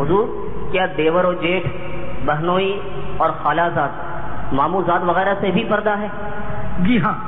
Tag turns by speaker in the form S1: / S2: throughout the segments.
S1: حضور کیا دیور و جیٹھ، بہنوئی اور خالہ زاد، ماموں زاد وغیرہ سے بھی پردہ ہے؟
S2: جی ہاں،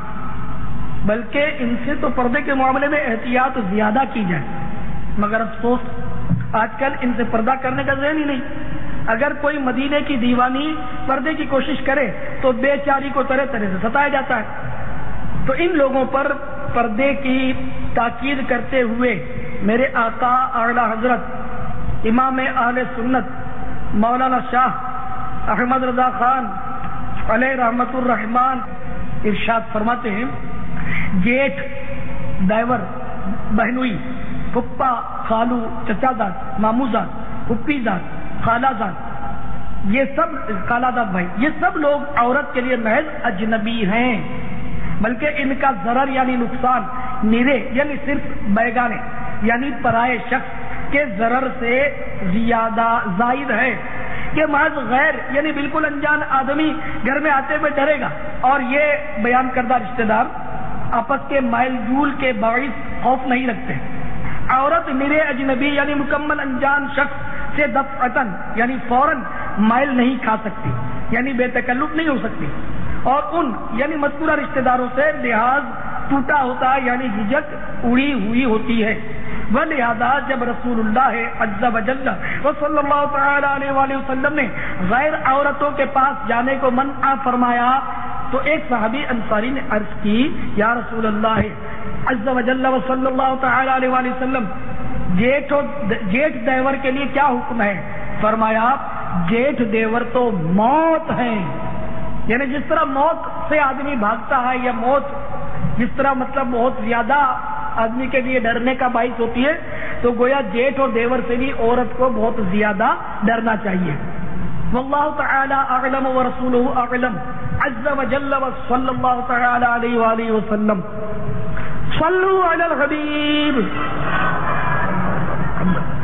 S2: بلکہ ان سے تو پردے کے معاملے میں احتیاط زیادہ کی جائے، مگر افسوس آج کل ان سے پردہ کرنے کا ذہن ہی نہیں۔ اگر کوئی مدینے کی دیوانی پردے کی کوشش کرے تو بے چاری کو طرح طرح سے ستایا جاتا ہے۔ تو ان لوگوں پر پردے کی تاکید کرتے ہوئے میرے آقا اعلی حضرت امام اہل سنت مولانا شاہ احمد رضا خان علیہ رحمت الرحمان ارشاد فرماتے ہیں، جیٹھ، دیور، بہنوئی، پھپھا، خالو، چچا زاد، ماموں زاد، پھپھی زاد، خالہ زاد، یہ سب خالہ زاد بھائی، یہ سب لوگ عورت کے لیے محض اجنبی ہیں، بلکہ ان کا ضرر یعنی نقصان نرے یعنی صرف بیگانے یعنی پرائے شخص کے ضرر سے زیادہ زائد ہے کہ محض غیر یعنی بالکل انجان آدمی گھر میں آتے ہوئے ڈرے گا، اور یہ بیان کردہ رشتہ دار آپس کے مائل جول کے باعث خوف نہیں رکھتے۔ عورت نرے اجنبی یعنی مکمل انجان شخص سے دفعتاً یعنی فوراً مائل نہیں کھا سکتی، یعنی بے تکلف نہیں ہو سکتی، اور ان یعنی مذکورہ رشتہ داروں سے لحاظ ٹوٹا ہوتا ہے یعنی جھجک اڑی ہوئی ہوتی ہے۔ ولہذا جب رسول اللہ عز و جل صلی اللہ تعالی علیہ وآلہ وسلم نے غیر عورتوں کے پاس جانے کو منع فرمایا تو ایک صحابی انصاری نے عرض کی، یا رسول اللہ عز و جل و صلی اللہ تعالی علیہ وآلہ وسلم، جیٹھ دیور کے لیے کیا حکم ہے؟ فرمایا، جیٹھ دیور تو موت ہے، یعنی جس طرح موت سے آدمی بھاگتا ہے یا موت جس طرح مطلب بہت زیادہ آدمی کے لیے ڈرنے کا باعث ہوتی ہے، تو گویا جیٹھ اور دیور سے بھی عورت کو بہت زیادہ ڈرنا چاہیے۔ واللہ تعالی اعلم ورسولہ اعلم عز و جل و صلی اللہ تعالی علیہ وآلہ وسلم۔ صلوا علی الحبیب۔